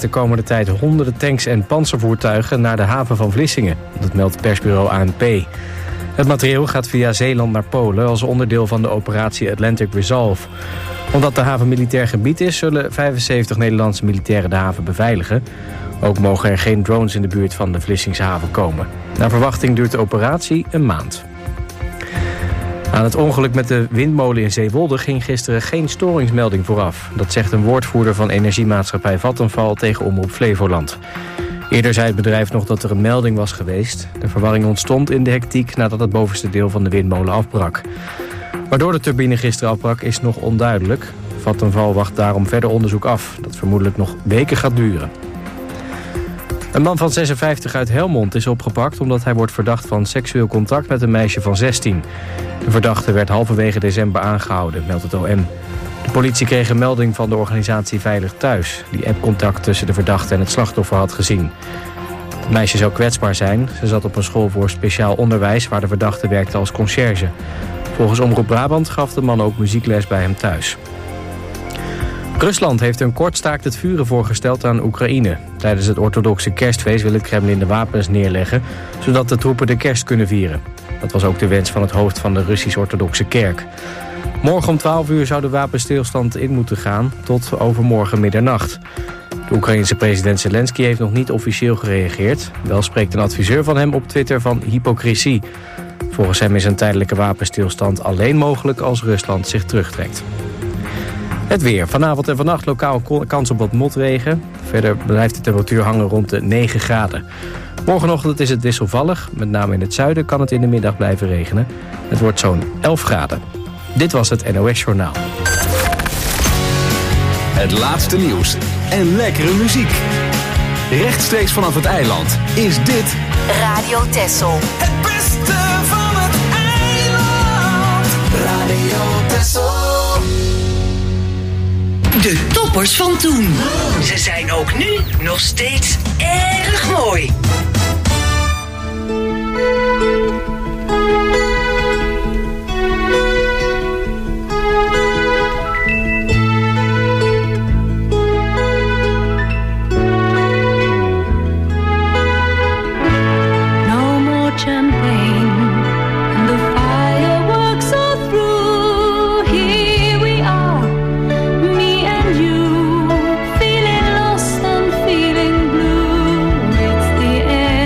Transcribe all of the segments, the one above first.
de komende tijd honderden tanks en pantservoertuigen naar de haven van Vlissingen. Dat meldt persbureau ANP. Het materieel gaat via Zeeland naar Polen als onderdeel van de operatie Atlantic Resolve. Omdat de haven militair gebied is, zullen 75 Nederlandse militairen de haven beveiligen. Ook mogen er geen drones in de buurt van de Vlissingse haven komen. Naar verwachting duurt de operatie een maand. Aan het ongeluk met de windmolen in Zeewolde ging gisteren geen storingsmelding vooraf. Dat zegt een woordvoerder van energiemaatschappij Vattenfall tegen Omroep Flevoland. Eerder zei het bedrijf nog dat er een melding was geweest. De verwarring ontstond in de hectiek nadat het bovenste deel van de windmolen afbrak. Waardoor de turbine gisteren afbrak is nog onduidelijk. Vattenfall wacht daarom verder onderzoek af, dat vermoedelijk nog weken gaat duren. Een man van 56 uit Helmond is opgepakt omdat hij wordt verdacht van seksueel contact met een meisje van 16. De verdachte werd halverwege december aangehouden, meldt het OM. De politie kreeg een melding van de organisatie Veilig Thuis, die appcontact tussen de verdachte en het slachtoffer had gezien. Het meisje zou kwetsbaar zijn. Ze zat op een school voor speciaal onderwijs waar de verdachte werkte als conciërge. Volgens Omroep Brabant gaf de man ook muziekles bij hem thuis. Rusland heeft een kort staakt het vuren voorgesteld aan Oekraïne. Tijdens het orthodoxe kerstfeest wil het Kremlin de wapens neerleggen, zodat de troepen de kerst kunnen vieren. Dat was ook de wens van het hoofd van de Russisch-orthodoxe kerk. Morgen om 12 uur zou de wapenstilstand in moeten gaan, tot overmorgen middernacht. De Oekraïense president Zelensky heeft nog niet officieel gereageerd. Wel spreekt een adviseur van hem op Twitter van hypocrisie. Volgens hem is een tijdelijke wapenstilstand alleen mogelijk als Rusland zich terugtrekt. Het weer. Vanavond en vannacht lokaal kans op wat motregen. Verder blijft de temperatuur hangen rond de 9 graden. Morgenochtend is het wisselvallig. Met name in het zuiden kan het in de middag blijven regenen. Het wordt zo'n 11 graden. Dit was het NOS Journaal. Het laatste nieuws en lekkere muziek. Rechtstreeks vanaf het eiland is dit Radio Texel. Het beste van het eiland. Radio Texel. De toppers van toen. Ze zijn ook nu nog steeds erg mooi. No more champagne and the fireworks are through. Here we are, me and you, feeling lost and feeling blue. It's the end.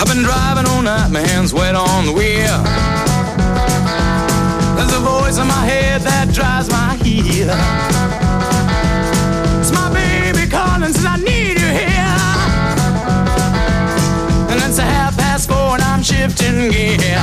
I've been driving all night, my hands wet on the wheel. There's a voice in my head that drives my heel. It's my baby calling, says I need you here. And it's 4:30 and I'm shifting gear.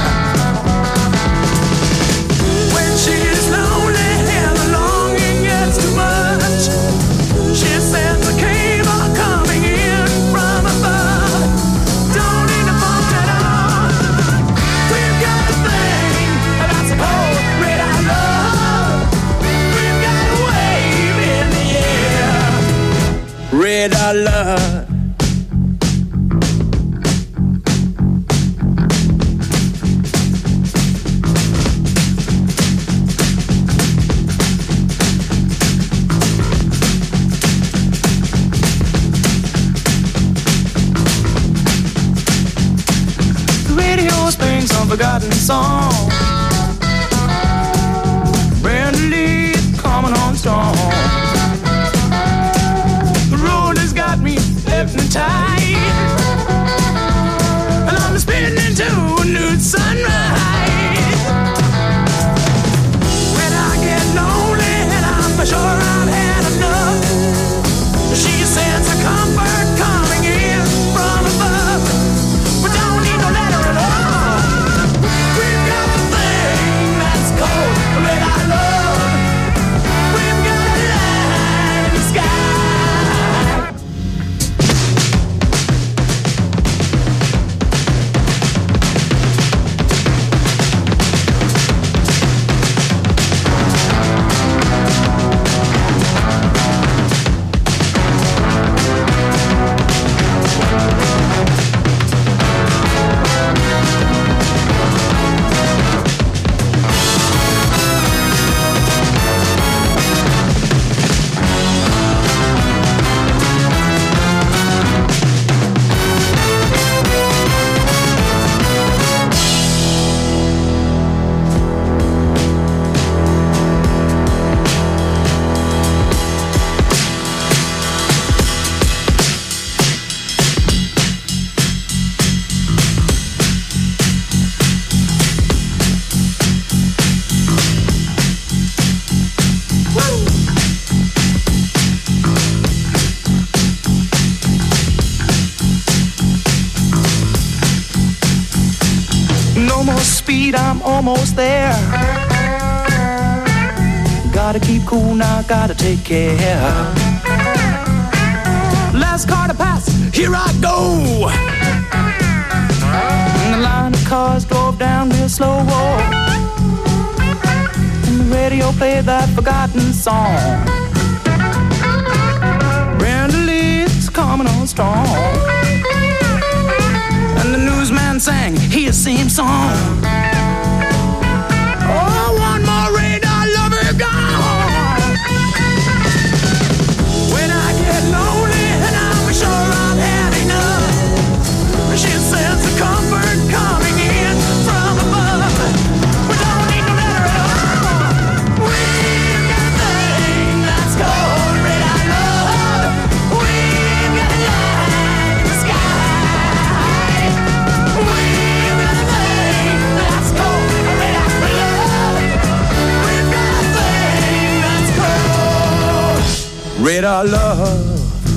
When she's lonely and the longing gets too much, she says the cable coming in from above. Don't need to phone at all. We've got a thing that's called red eye love. We've got a wave in the air. Red eye love. Forgotten song. Brand new leaf coming on strong. The road has got me hypnotized, and I'm spinning into a new sunrise. When I get lonely and I'm sure I've had enough, she sends a comfort coming in from above. But don't need no letter at all. I'm almost there. Gotta keep cool now, gotta take care. Last car to pass, here I go. And the line of cars drove down real slow. And the radio played that forgotten song. Brenda Lee's coming on strong. And the newsman sang his same song. Oh, one more radar lover gone. When I get lonely and I'm sure I've had enough, she sends the comfort coming in from above. We don't need no letter at all. We've got a thing that's called red eye love. We've got a light in the sky. We've got a thing that's called red eye love. We've got a thing that's called red eye love.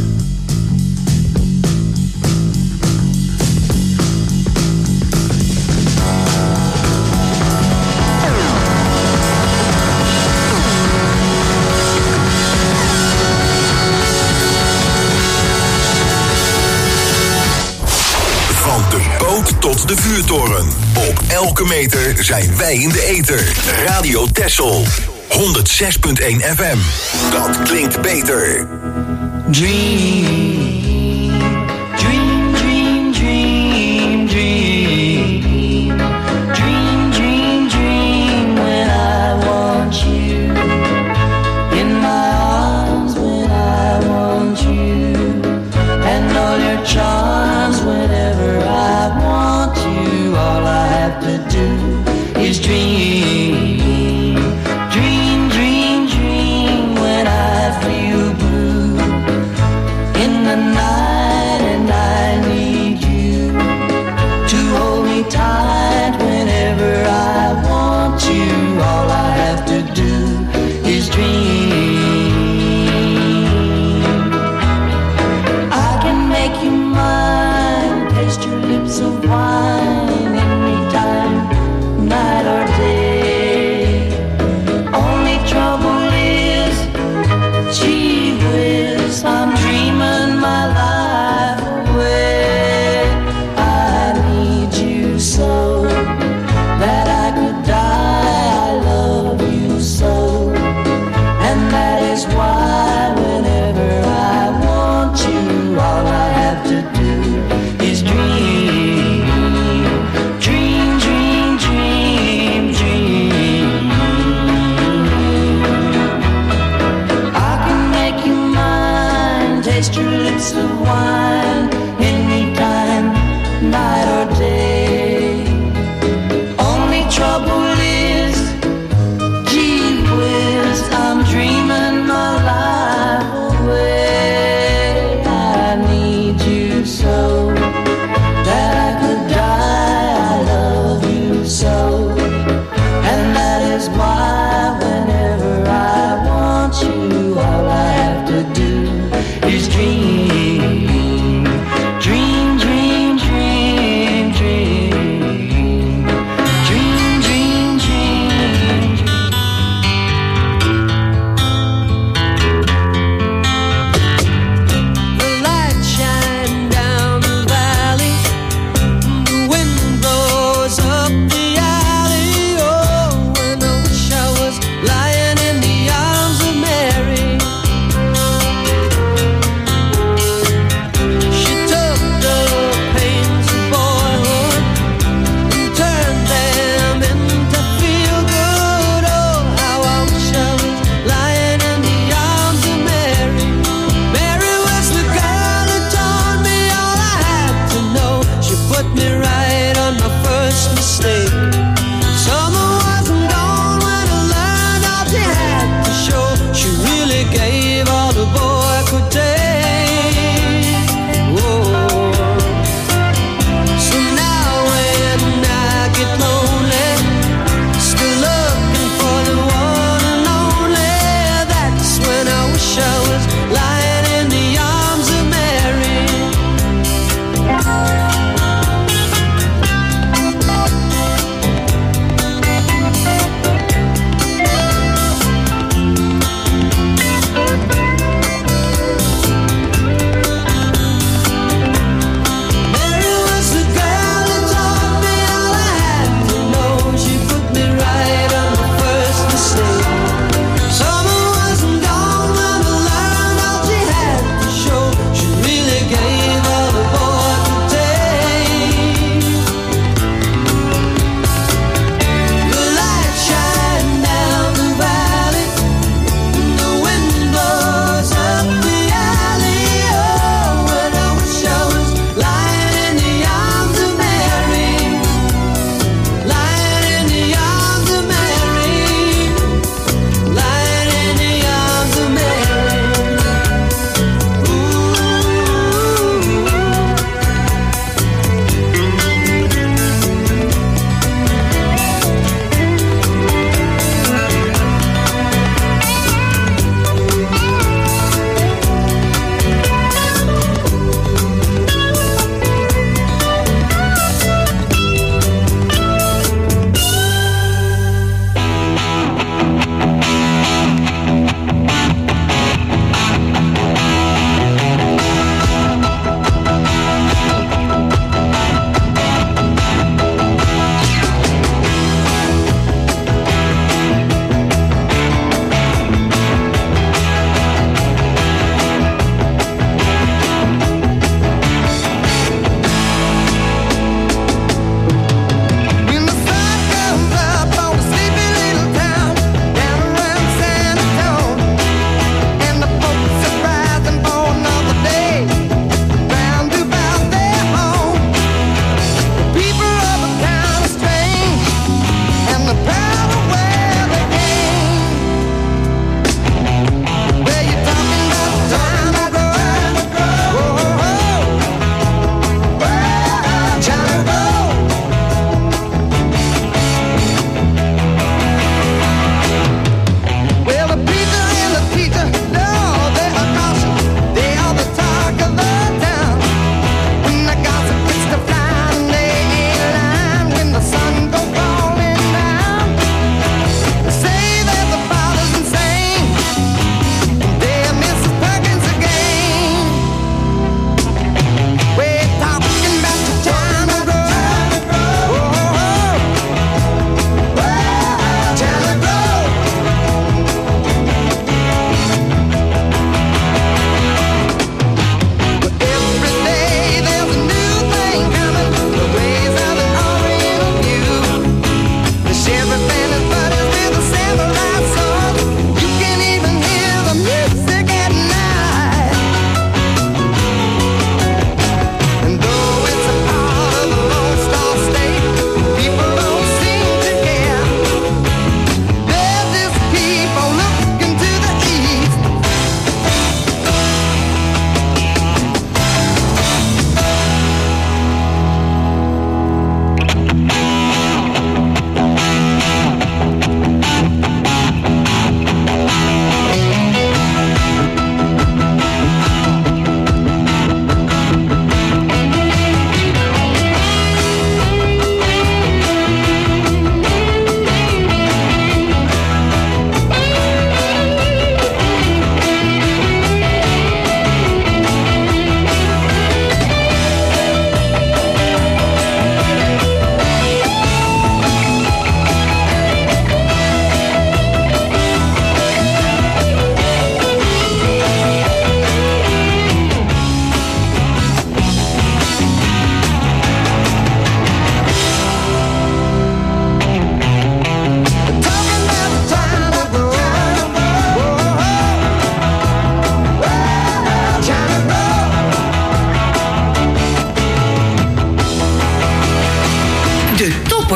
Van de boot tot de vuurtoren. Op elke meter zijn wij in de ether. Radio Texel. 106.1 FM. Dat klinkt beter. Dream, dream, dream, dream, dream. Dream, dream, dream when I want you. In my arms when I want you. And all your charms whenever I want you. All I have to do is dream. Dream, dream, dream when I feel blue in the night and I need you. lips of wine anytime, night or day. Only trouble is, gee whiz, I'm dreaming my life away. I need you so that I could die. I love you so, and that is why whenever I want you, all I have to do is dream.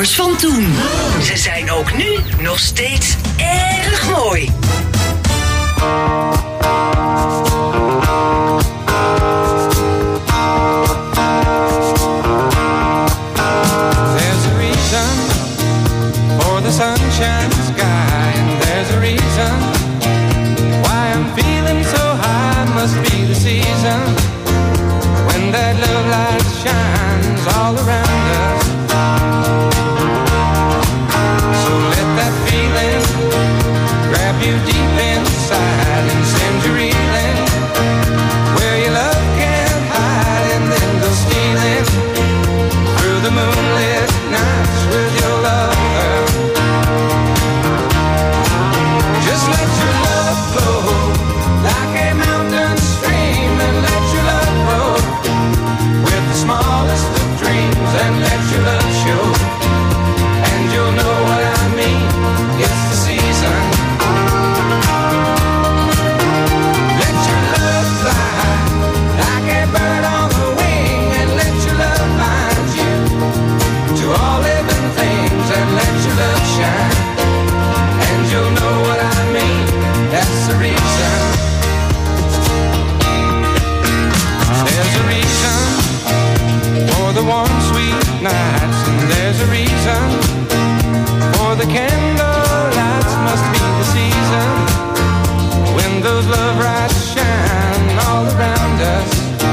toppers van toen. Ze zijn ook nu nog steeds erg mooi. There's a reason for the sunshine sky, and there's a reason why I'm feeling so high. Must be the season when that love light shines all around us. So let that feeling grab you deep inside and send you reeling where your love can't hide, and then go stealing through the moonlit nights with your lover. Just let your love flow like a mountain stream, and let your love grow with the smallest of dreams, and let your love show, and you'll know what I mean. It's the season. Let your love fly like a bird on the wing, and let your love find you to all living things, and let your love shine, and you'll know what I mean. That's the reason. There's a reason for the warm, sweet nights, and there's a reason for the candle lights. Must be the season when those love lights shine all around us.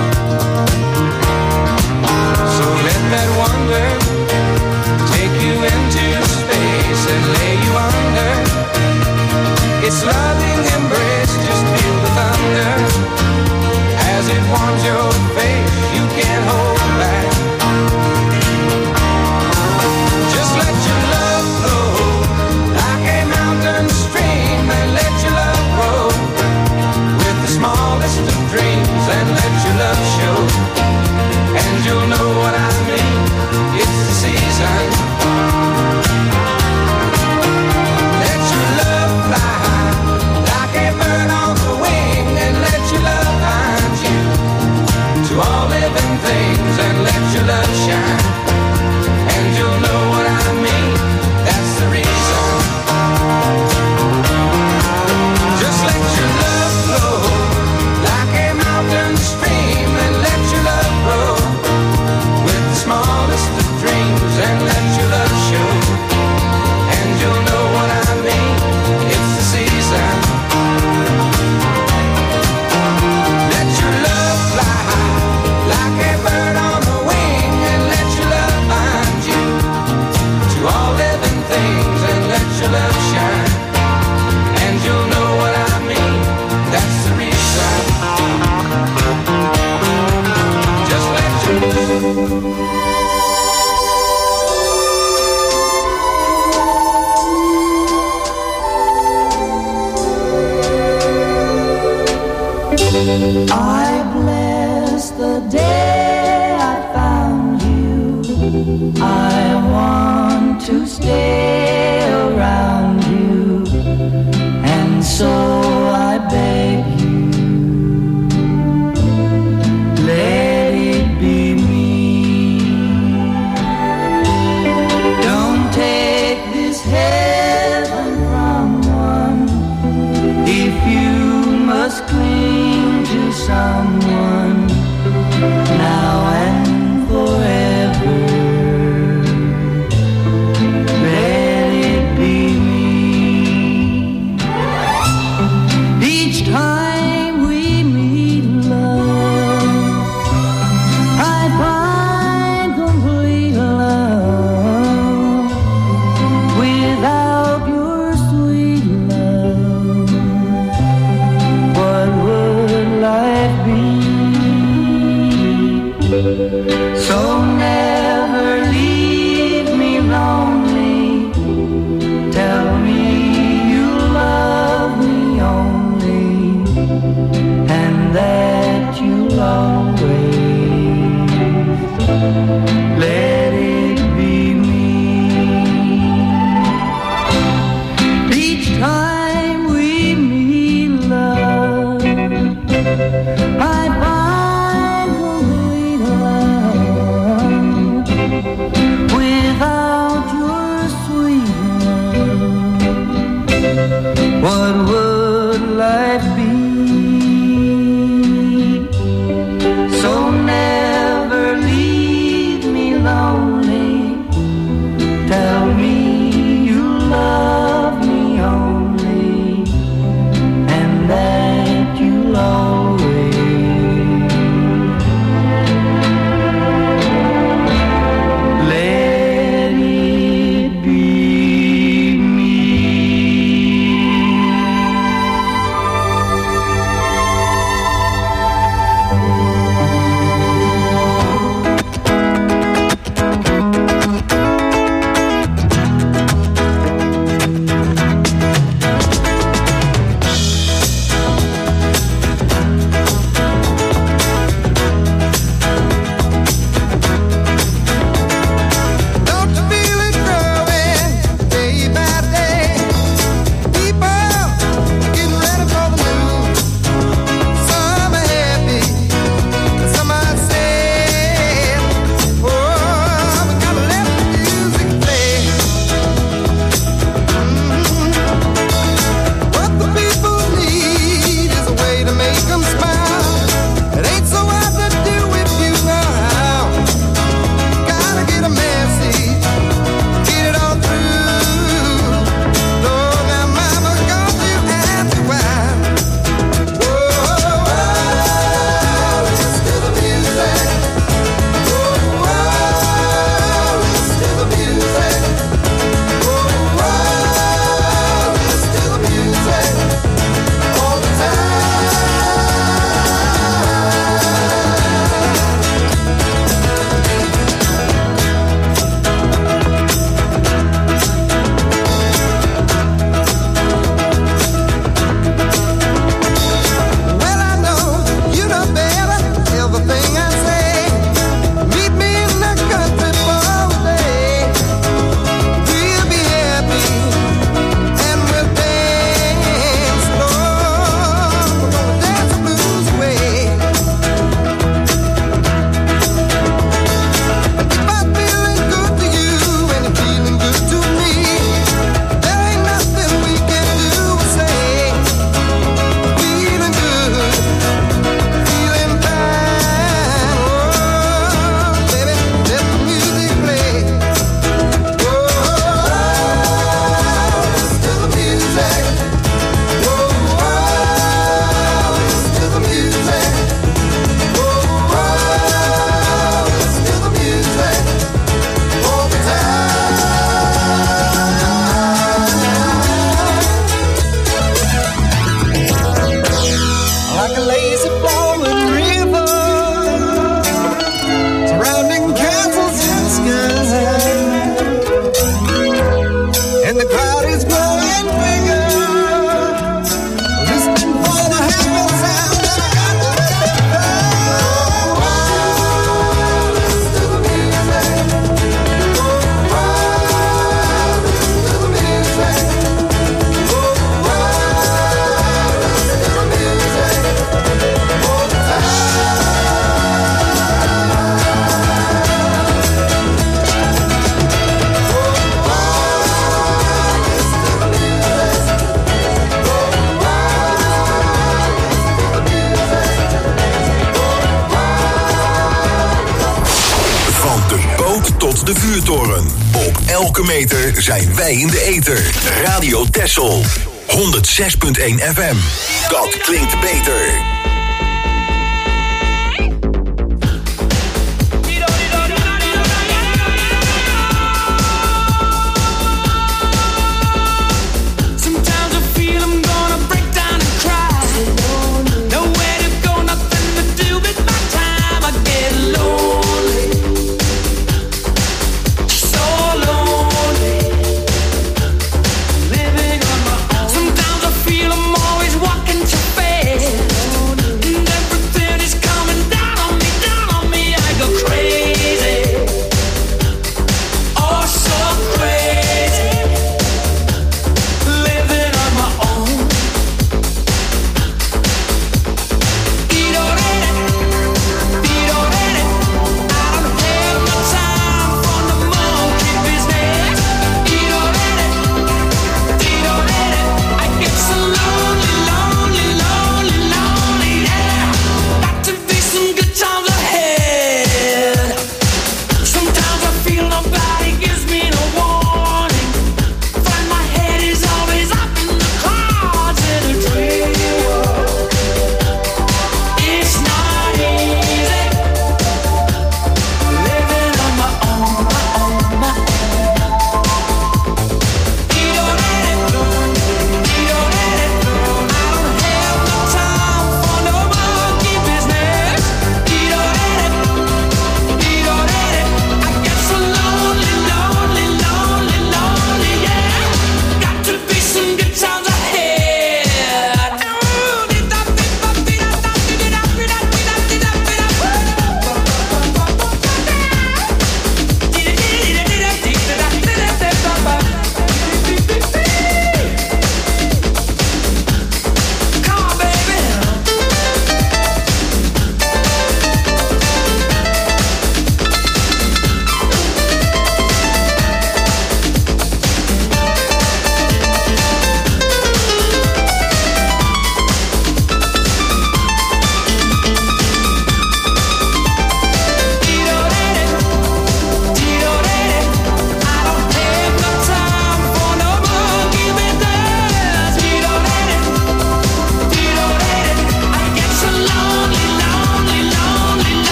So let that wonder take you into space and lay you under its loving embrace. Just feel the thunder as it warms your face. You can't hold back. Just let your love flow like a mountain stream, and let your love grow with the smallest of dreams, and let your love show, and you'll know what I mean. It's the season. Let your love fly like a bird on the wing, and let your love find you to all living things, and let your love shine, and you'll know what I mean. That's the reason. Just let your love flow like a mountain stream, and let your love grow with the smallest of dreams, and let your love show, and you'll know what I mean. It's the season. Let your love fly like a bird on the wing, and let your love find you to all living things, and let your love shine, and you'll know what I mean. That's the reason. Just let your I bless the day I found you. I want to stay around you, and so I beg you, let it be me. Don't take this heaven from one if you must cling to someone now and forever. Let it be me. Each time we meet, love, I find complete love without your sweet love. What would life be? So never leave me lonely. Tell me you love me only, and that you'll always let it be me. Each time we meet, love, I find complete love without you. tot de vuurtoren. Op elke meter zijn wij in de ether. Radio Texel. 106.1 FM. Dat klinkt beter. Sometimes I feel I'm always walking too fast.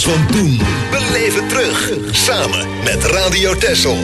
van toen. Beleef het terug. Samen met Radio Texel.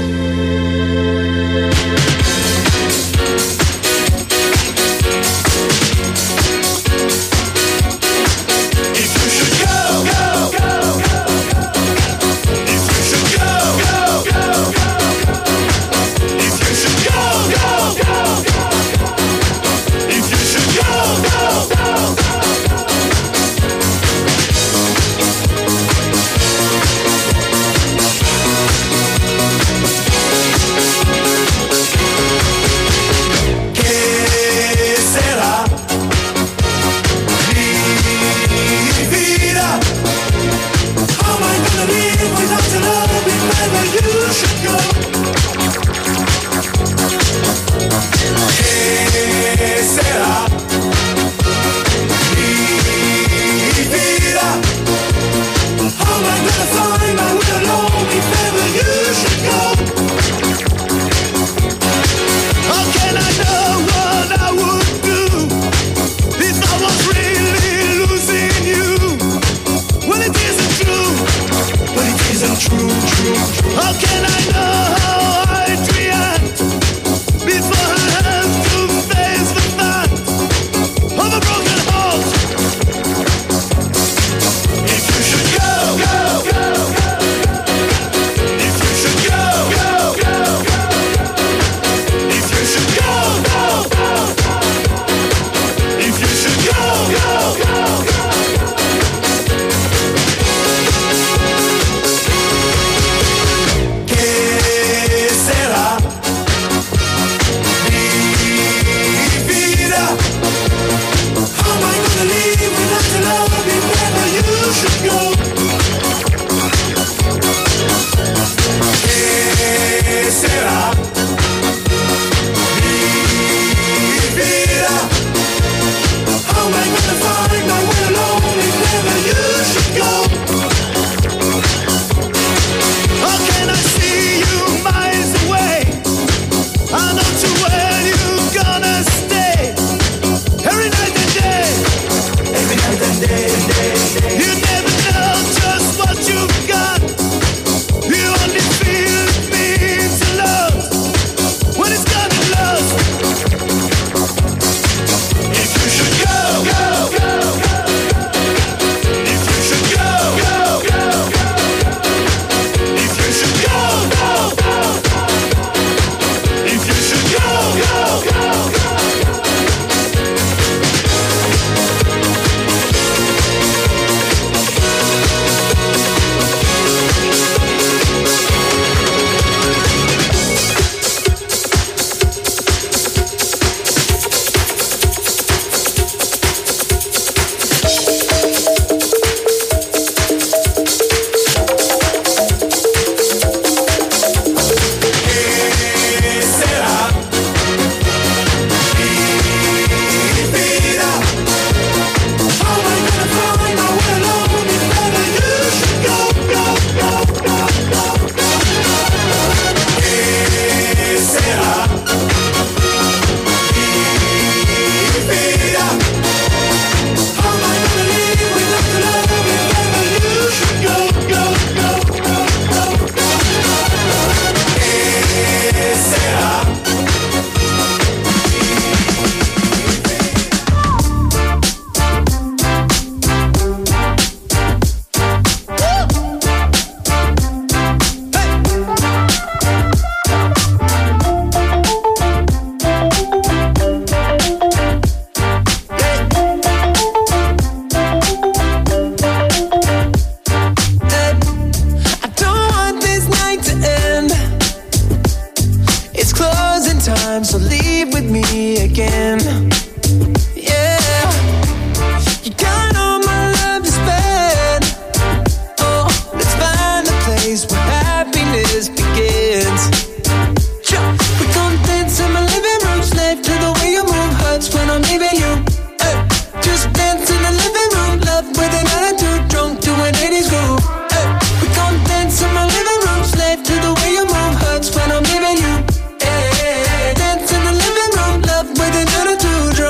Dance in the living room, love with an attitude.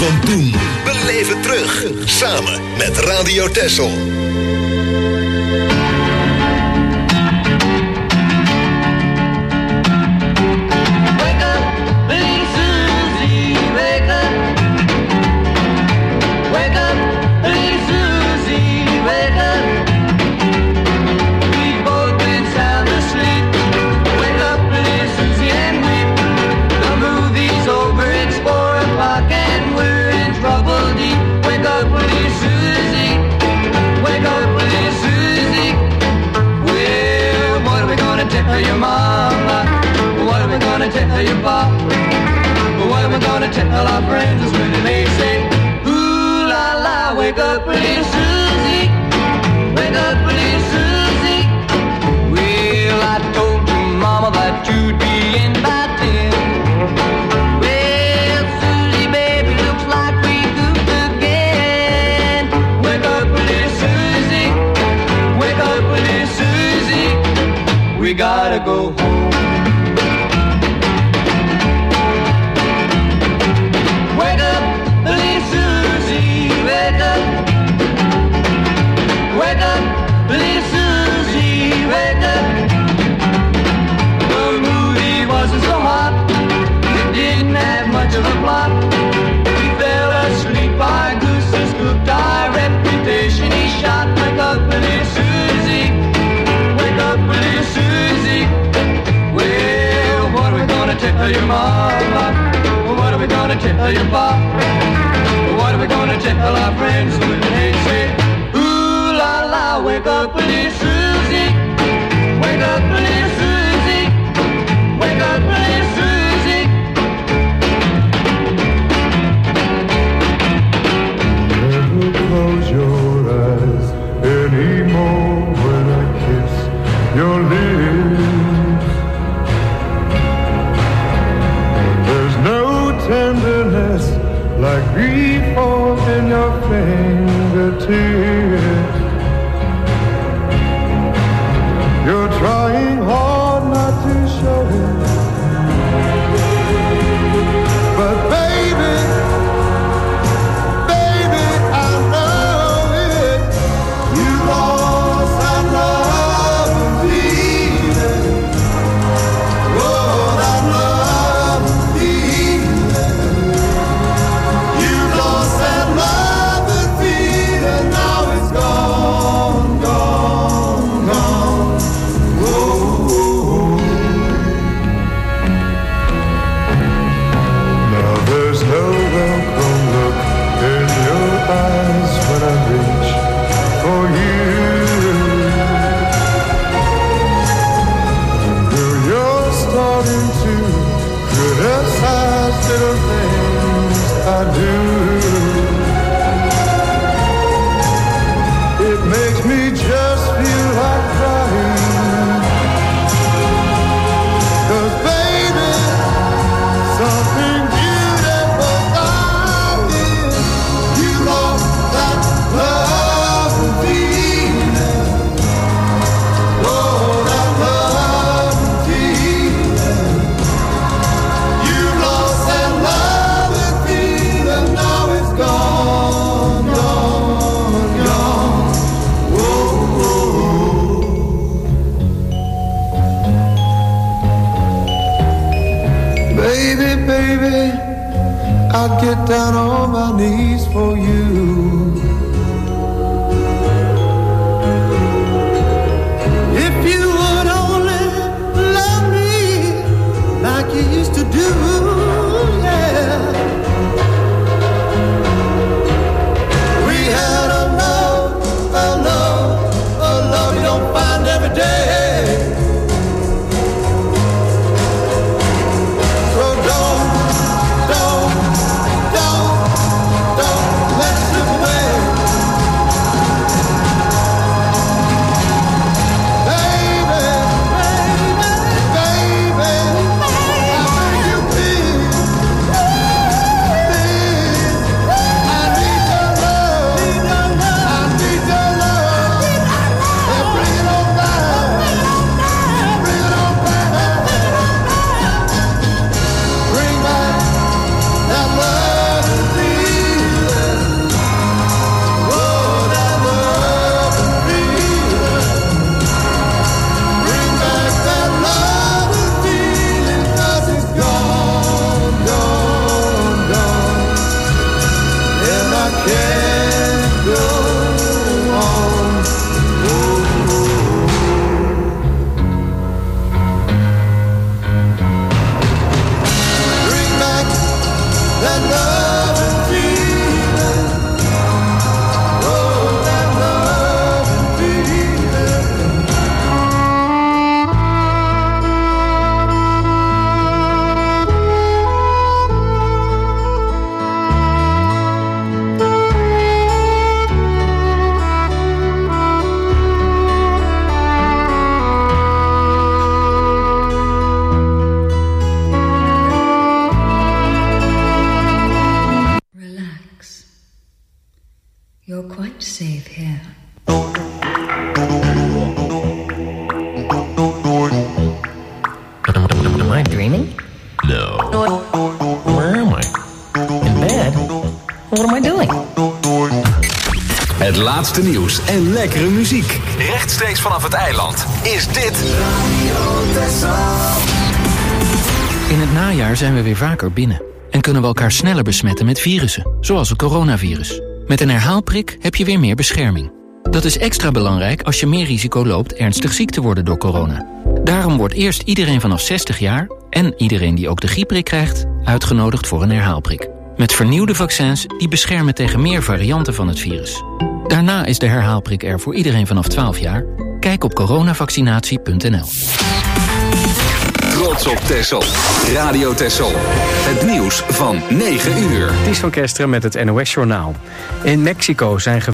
van toen. Beleef het terug. Samen met Radio Texel. Your mama, what are we gonna tell your papa? What are we gonna tell our friends when they say, ooh la la, wake up pretty Susie, wake up pretty Susie. Well, I told your mama that you'd be in by 10. Well, Susie, baby, looks like we goofed again. Wake up pretty Susie, wake up pretty Susie. We gotta go home. Wake up, little Susie, wake up. Wake up, little Susie, wake up. The movie wasn't so hot, it didn't have much of a plot. We fell asleep, our gooses cooked our reputation. He shot, wake up, little Susie. Wake up, little Susie. Well, what are we gonna tell your mama? What are we gonna tell your papa? What are we gonna tell our friends when they say, ooh la la, wake up, little Susie. Wake up, little Susie. Wake up, little Susie. Never close your eyes anymore when I kiss your lips. There's no tenderness like before in your fingertips. You're trying hard not to show it, but baby, I know it. You lost that love and feeling. Oh, that love and feeling. You lost that love and feeling. Now it's gone, gone, gone. Oh. Now there's no welcome look in your eyes when I reach for you. Girl, you're starting to criticize little things I do. It makes me just feel like crying. 'Cause baby, something beautiful about it. You lost that love and feeling. Oh, that love and feeling. You lost that love and feeling. Now it's gone, gone, gone. Whoa, whoa. Baby, baby, I'd get down on my knees for you. If you would only love me like you used to do, yeah. We had a love you don't find every day. So don't let it slip away. quite safe here. Am I dreaming? No. Where am I? In bed? What am I doing? Het laatste nieuws en lekkere muziek. Rechtstreeks vanaf het eiland is dit Radio Texel. In het najaar zijn we weer vaker binnen. En kunnen we elkaar sneller besmetten met virussen, zoals het coronavirus. Met een herhaalprik heb je weer meer bescherming. Dat is extra belangrijk als je meer risico loopt ernstig ziek te worden door corona. Daarom wordt eerst iedereen vanaf 60 jaar... en iedereen die ook de griepprik krijgt, uitgenodigd voor een herhaalprik. Met vernieuwde vaccins die beschermen tegen meer varianten van het virus. Daarna is de herhaalprik er voor iedereen vanaf 12 jaar. Kijk op coronavaccinatie.nl. Trots op Texel. Radio Texel. Het nieuws van 9 uur. Ties van Kesteren met het NOS-journaal. In Mexico zijn